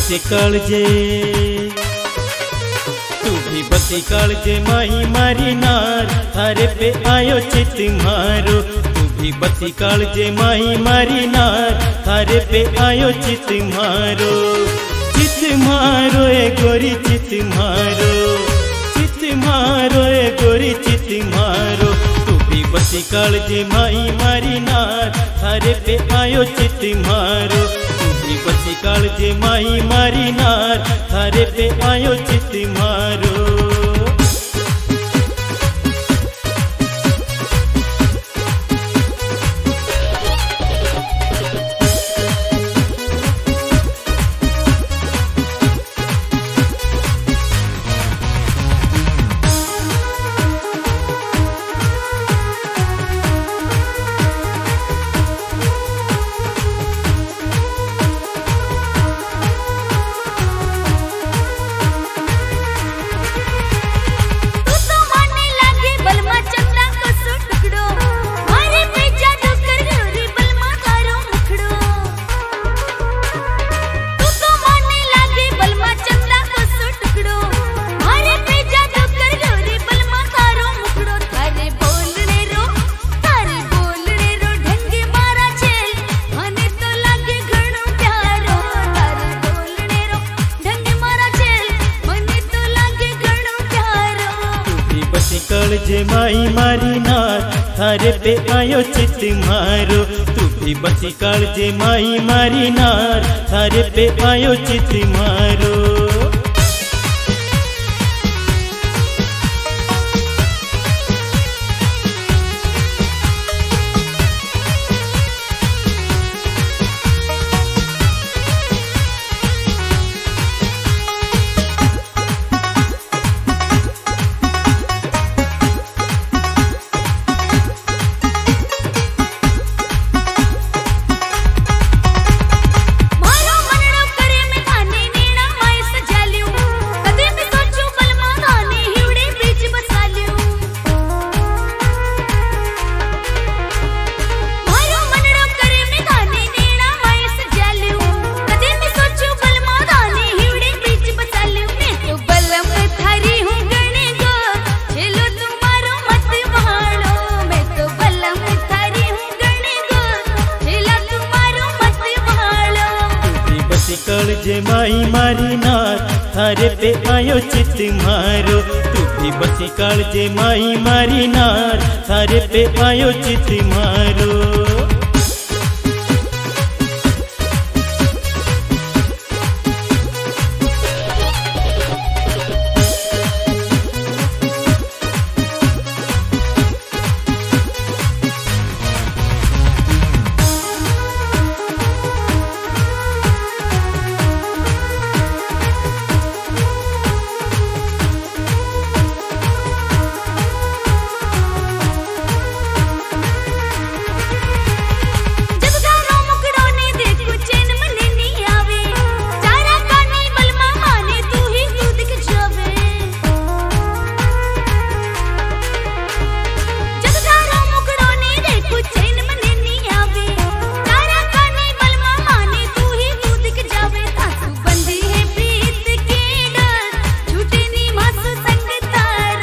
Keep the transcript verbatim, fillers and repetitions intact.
बसी काळजे तू भी बसी काळजे माही मारी नार थारे पे आयो चित मारो। तू भी बसी काळजे माही मारी नार थारे पे आयो चित मारो। चित मारो ए गोरी चित मारो, चित मारो ए गोरी चित मारो। तू भी बसी काळजे माही मारी नार थारे पे आयो चित मारो। बसी काळजे माही मारी नार थारे पे आयो चित मारो। काळजे माही मारी नार थारे पे आयो चित मारो। तू भी बसी काळजे माही मारी नार थारे पे आयो चित मारो। काळजे माही मारी नार थारे पे आयो चित मारो। तू भी बसी काळजे माही मारी नार थारे पे आयो चित मारो।